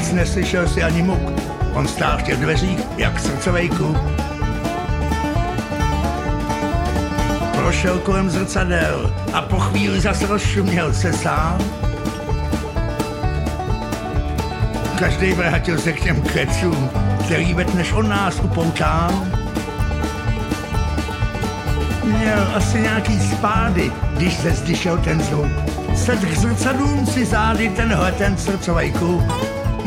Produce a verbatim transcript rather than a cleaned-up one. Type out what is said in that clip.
Nic neslyšel si ani muk. On stál v těch dveřích, jak srdcovej kluk. Prošel kolem zrcadel a po chvíli zase rozšuměl se sám. Každej vrátil se k těm kecům, který vetneš on nás upoutál. Měl asi nějaký spády, když se zdišel ten zvuk. Sedl k zrcadlům si zády tenhle ten srdcovej kluk.